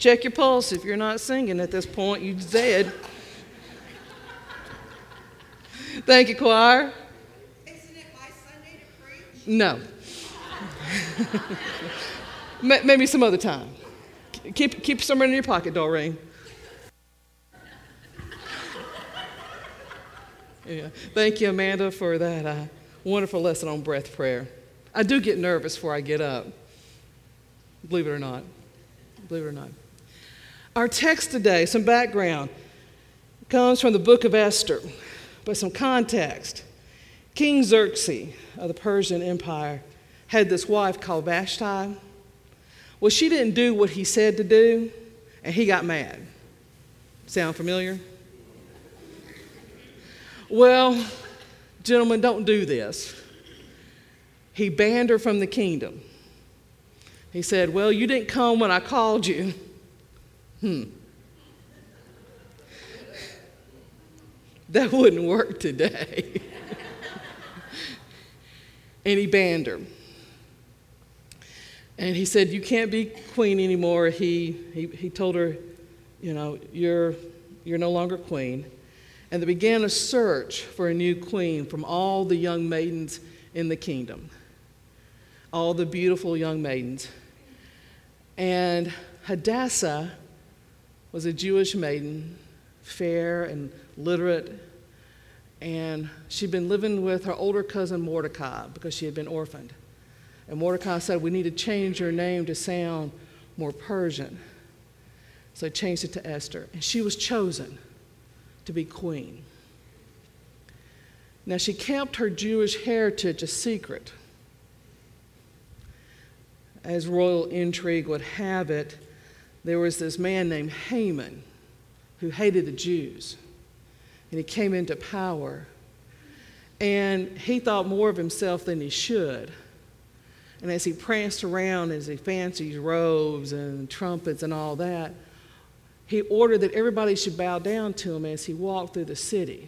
Check your pulse. If you're not singing at this point, you're dead. Thank you, choir. Isn't it my Sunday to preach? No. Maybe some other time. Keep some in your pocket, Doreen. Yeah. Thank you, Amanda, for that wonderful lesson on breath prayer. I do get nervous before I get up. Believe it or not. Believe it or not. Our text today, some background, comes from the book of Esther, but some context. King Xerxes of the Persian Empire had this wife called Vashti. Well, she didn't do what he said to do, and he got mad. Sound familiar? Well, gentlemen, don't do this. He banned her from the kingdom. He said, well, you didn't come when I called you. That wouldn't work today. And he banned her. And he said, you can't be queen anymore. He told her, you're no longer queen. And they began a search for a new queen from all the young maidens in the kingdom, all the beautiful young maidens. And Hadassah was a Jewish maiden, fair and literate, and she'd been living with her older cousin Mordecai because she had been orphaned. And Mordecai said, we need to change your name to sound more Persian. So he changed it to Esther, and she was chosen to be queen. Now, she kept her Jewish heritage a secret. As royal intrigue would have it, there was this man named Haman who hated the Jews, and he came into power, and he thought more of himself than he should. And as he pranced around, as he fancied robes and trumpets and all that, he ordered that everybody should bow down to him as he walked through the city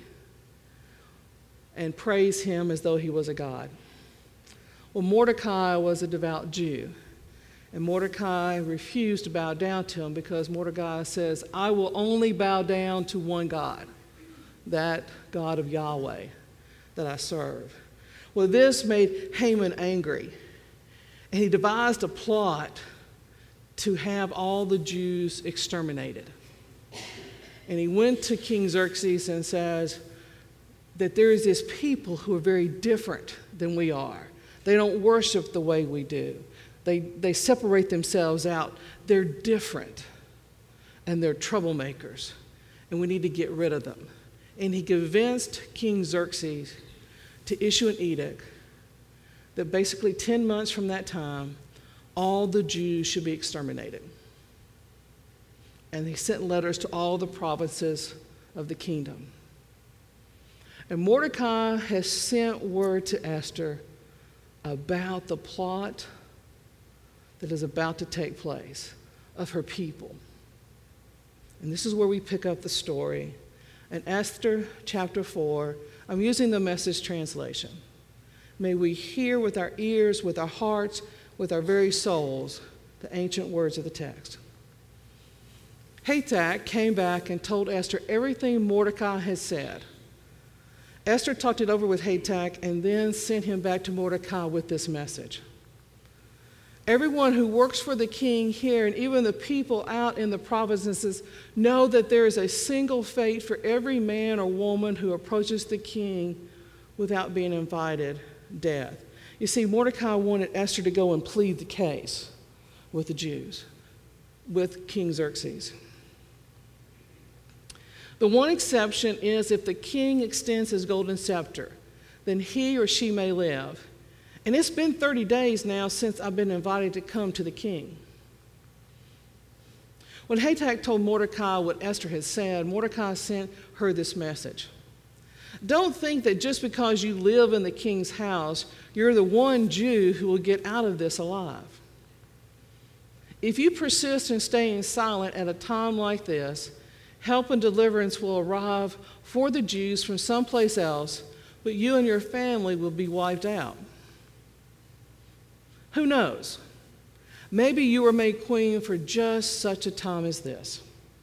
and praise him as though he was a god. Well, Mordecai was a devout Jew, and Mordecai refused to bow down to him because Mordecai says, I will only bow down to one God, that God of Yahweh that I serve. Well, this made Haman angry, and he devised a plot to have all the Jews exterminated. And he went to King Xerxes and says that there is this people who are very different than we are. They don't worship the way we do. They separate themselves out. They're different, and they're troublemakers, and we need to get rid of them. And he convinced King Xerxes to issue an edict that basically 10 months from that time, all the Jews should be exterminated. And he sent letters to all the provinces of the kingdom. And Mordecai has sent word to Esther about the plot that is about to take place of her people. And this is where we pick up the story. In Esther chapter 4, I'm using the Message translation. May we hear with our ears, with our hearts, with our very souls, the ancient words of the text. Hathach came back and told Esther everything Mordecai had said. Esther talked it over with Hathach and then sent him back to Mordecai with this message. Everyone who works for the king here, and even the people out in the provinces, know that there is a single fate for every man or woman who approaches the king without being invited: death. You see, Mordecai wanted Esther to go and plead the case with the Jews, with King Xerxes. The one exception is if the king extends his golden scepter, then he or she may live. And it's been 30 days now since I've been invited to come to the king. When Hathach told Mordecai what Esther had said, Mordecai sent her this message. Don't think that just because you live in the king's house, you're the one Jew who will get out of this alive. If you persist in staying silent at a time like this, help and deliverance will arrive for the Jews from someplace else, but you and your family will be wiped out. Who knows? Maybe you were made queen for just such a time as this.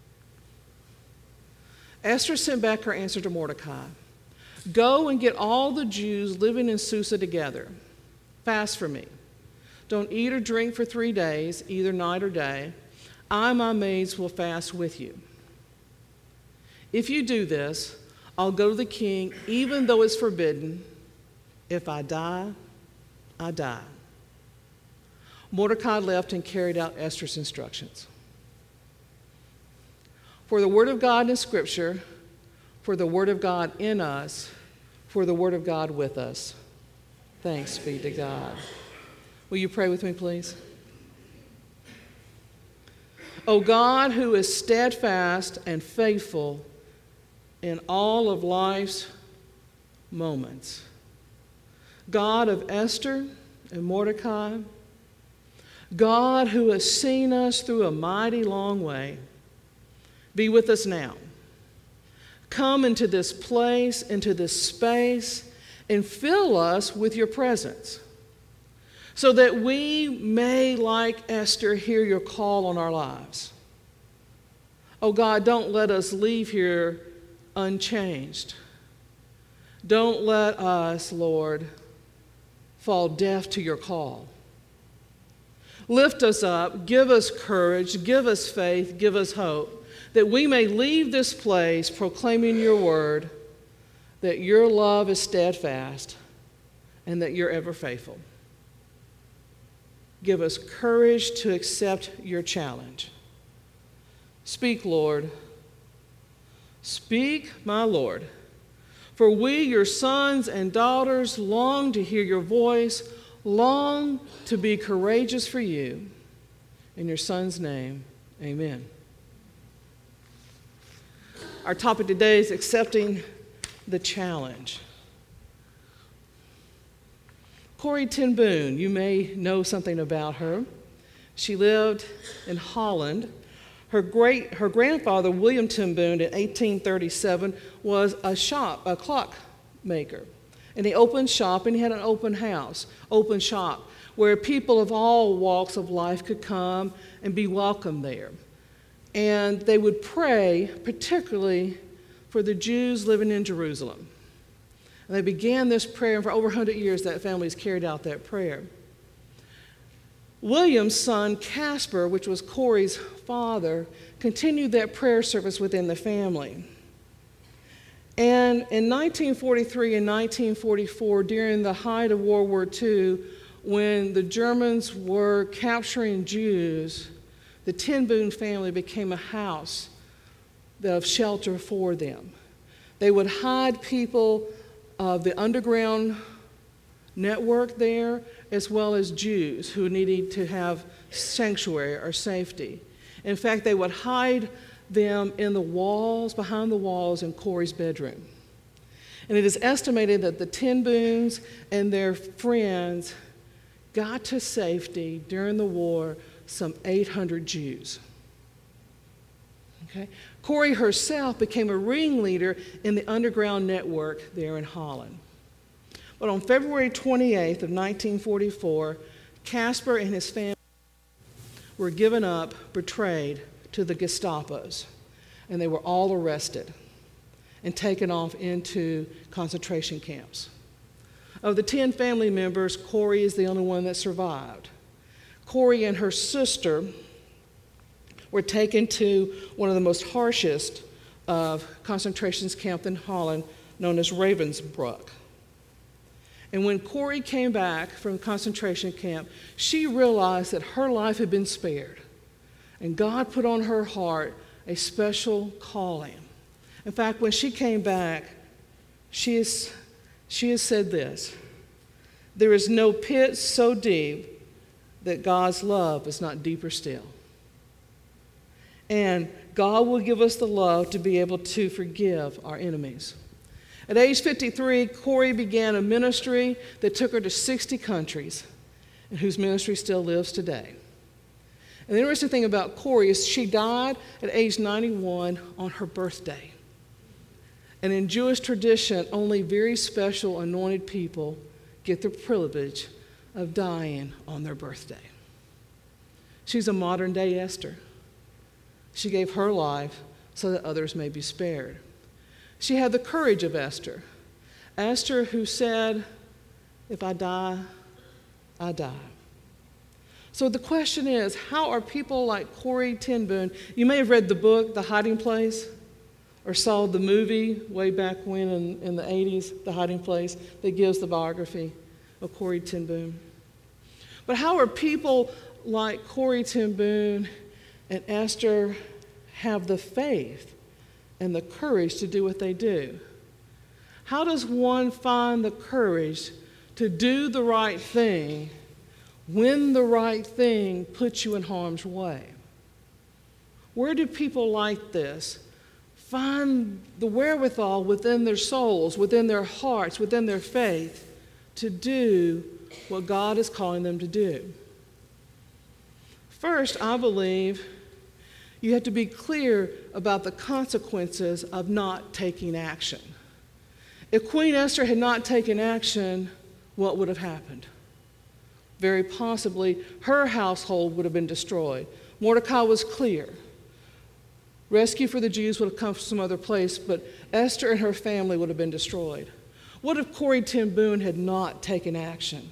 Esther sent back her answer to Mordecai. Go and get all the Jews living in Susa together. Fast for me. Don't eat or drink for 3 days, either night or day. I and my maids will fast with you. If you do this, I'll go to the king, even though it's forbidden. If I die, I die. Mordecai left and carried out Esther's instructions. For the word of God in Scripture, for the word of God in us, for the word of God with us. Thanks be to God. Will you pray with me, please? O God, who is steadfast and faithful in all of life's moments, God of Esther and Mordecai, God who has seen us through a mighty long way, be with us now. Come into this place, into this space, and fill us with your presence so that we may, like Esther, hear your call on our lives. Oh God, don't let us leave here unchanged. Don't let us, Lord, fall deaf to your call. Lift us up, give us courage, give us faith, give us hope, that we may leave this place proclaiming your word, that your love is steadfast, and that you're ever faithful. Give us courage to accept your challenge. Speak, Lord. Speak, my Lord. For we, your sons and daughters, long to hear your voice, long to be courageous for you. In your Son's name, amen. Our topic today is accepting the challenge. Corrie ten Boom, you may know something about her. She lived in Holland. Her grandfather, William ten Boom, in 1837, was a clock maker. And he opened shop, and he had an open house, open shop, where people of all walks of life could come and be welcome there. And they would pray, particularly for the Jews living in Jerusalem. And they began this prayer, and for over 100 years, that family has carried out that prayer. William's son, Caspar, which was Corrie's father, continued that prayer service within the family. And in 1943 and 1944, during the height of World War II, when the Germans were capturing Jews, the ten Boom family became a house of shelter for them. They would hide people of the underground network there, as well as Jews who needed to have sanctuary or safety. In fact, they would hide them in the walls, behind the walls in Corrie's bedroom. And it is estimated that the ten Booms and their friends got to safety during the war, some 800 Jews. Okay? Corrie herself became a ringleader in the underground network there in Holland. But on February 28th of 1944, Caspar and his family were given up, betrayed to the Gestapos, and they were all arrested and taken off into concentration camps. Of the 10 family members, Corrie is the only one that survived. Corrie and her sister were taken to one of the most harshest of concentration camps in Holland, known as Ravensbrück. And when Corrie came back from concentration camp, she realized that her life had been spared. And God put on her heart a special calling. In fact, when she came back, she has said this: there is no pit so deep that God's love is not deeper still. And God will give us the love to be able to forgive our enemies. At age 53, Corrie began a ministry that took her to 60 countries, and whose ministry still lives today. And the interesting thing about Corrie is she died at age 91 on her birthday. And in Jewish tradition, only very special anointed people get the privilege of dying on their birthday. She's a modern-day Esther. She gave her life so that others may be spared. She had the courage of Esther. Esther who said, if I die, I die. So the question is, how are people like Corrie ten Boom? You may have read the book, The Hiding Place, or saw the movie way back when in the 80s, The Hiding Place, that gives the biography of Corrie ten Boom. But how are people like Corrie ten Boom and Esther have the faith and the courage to do what they do? How does one find the courage to do the right thing when the right thing puts you in harm's way? Where do people like this find the wherewithal within their souls, within their hearts, within their faith to do what God is calling them to do? First, I believe you have to be clear about the consequences of not taking action. If Queen Esther had not taken action, what would have happened? Very possibly, her household would have been destroyed. Mordecai was clear. Rescue for the Jews would have come from some other place, but Esther and her family would have been destroyed. What if Corrie ten Boom had not taken action?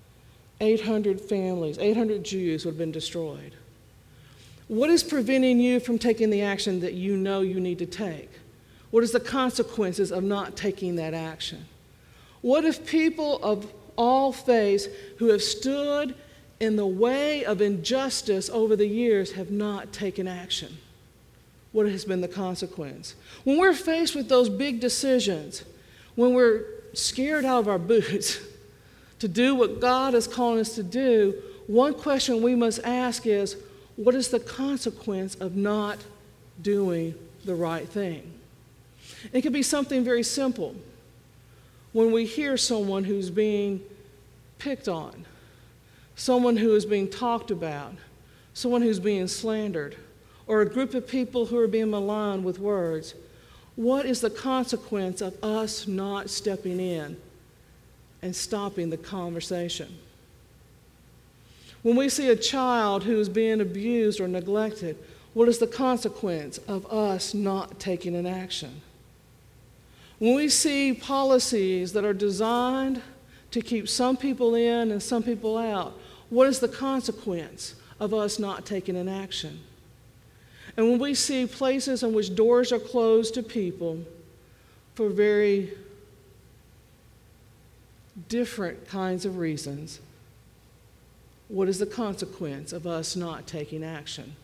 800 families, 800 Jews would have been destroyed. What is preventing you from taking the action that you know you need to take? What is the consequences of not taking that action? What if people of all faiths who have stood in the way of injustice over the years have not taken action? What has been the consequence? When we're faced with those big decisions, when we're scared out of our boots to do what God is calling us to do, one question we must ask is, what is the consequence of not doing the right thing? It could be something very simple. When we hear someone who's being picked on, someone who is being talked about, someone who's being slandered, or a group of people who are being maligned with words, what is the consequence of us not stepping in and stopping the conversation? When we see a child who is being abused or neglected, what is the consequence of us not taking an action? When we see policies that are designed to keep some people in and some people out, what is the consequence of us not taking an action? And when we see places in which doors are closed to people for very different kinds of reasons, what is the consequence of us not taking action?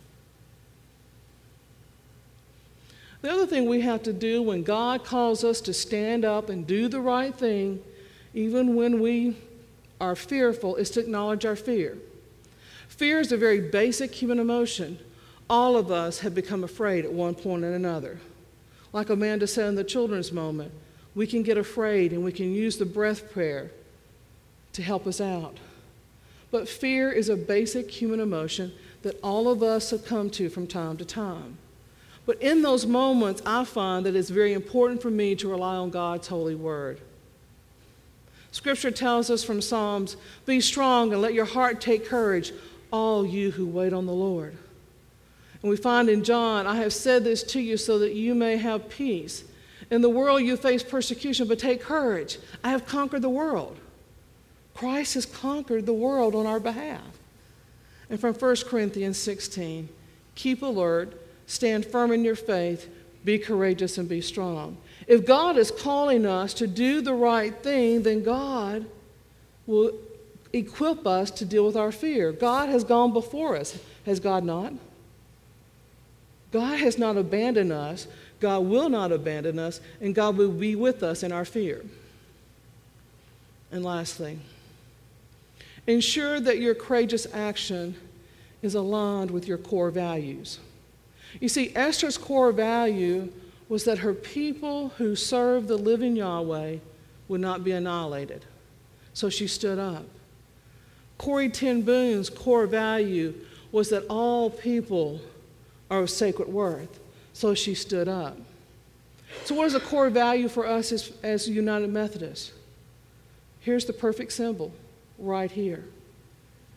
The other thing we have to do when God calls us to stand up and do the right thing, even when we are fearful, is to acknowledge our fear. Fear is a very basic human emotion. All of us have become afraid at one point or another. Like Amanda said in the children's moment, we can get afraid and we can use the breath prayer to help us out. But fear is a basic human emotion that all of us succumb to from time to time. But in those moments, I find that it's very important for me to rely on God's holy word. Scripture tells us from Psalms, "Be strong and let your heart take courage, all you who wait on the Lord." And we find in John, "I have said this to you so that you may have peace. In the world you face persecution, but take courage. I have conquered the world." Christ has conquered the world on our behalf. And from 1 Corinthians 16, "Keep alert, stand firm in your faith, be courageous and be strong." If God is calling us to do the right thing, then God will equip us to deal with our fear. God has gone before us. Has God not? God has not abandoned us. God will not abandon us, and God will be with us in our fear. And lastly, ensure that your courageous action is aligned with your core values. You see, Esther's core value was that her people who served the living Yahweh would not be annihilated. So she stood up. Corrie ten Boom's core value was that all people are of sacred worth. So she stood up. So what is a core value for us as United Methodists? Here's the perfect symbol right here.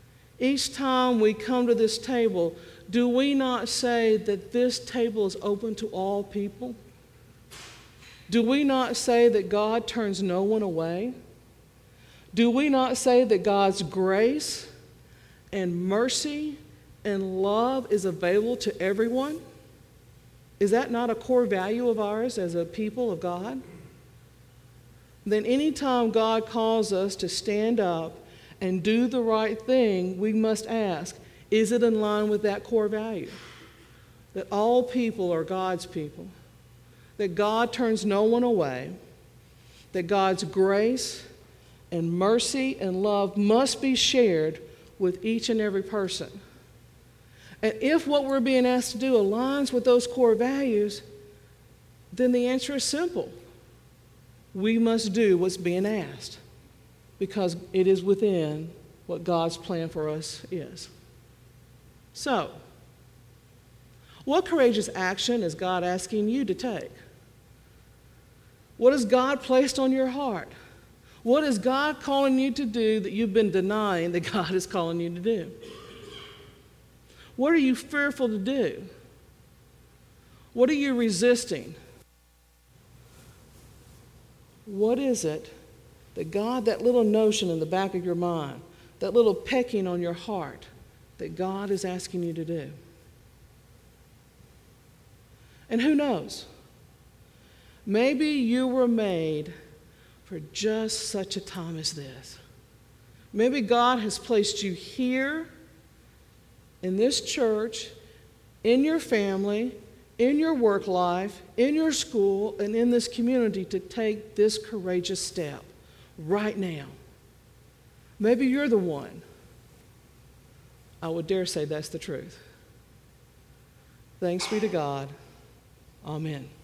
Each time we come to this table, do we not say that this table is open to all people? Do we not say that God turns no one away? Do we not say that God's grace and mercy and love is available to everyone? Is that not a core value of ours as a people of God? Then anytime God calls us to stand up and do the right thing, we must ask, is it in line with that core value? That all people are God's people, that God turns no one away, that God's grace and mercy and love must be shared with each and every person. And if what we're being asked to do aligns with those core values, then the answer is simple. We must do what's being asked because it is within what God's plan for us is. So, what courageous action is God asking you to take? What has God placed on your heart? What is God calling you to do that you've been denying that God is calling you to do? What are you fearful to do? What are you resisting? What is it that God, that little notion in the back of your mind, that little pecking on your heart, that God is asking you to do? And who knows? Maybe you were made for just such a time as this. Maybe God has placed you here in this church, in your family, in your work life, in your school, and in this community to take this courageous step right now. Maybe you're the one. I would dare say that's the truth. Thanks be to God. Amen.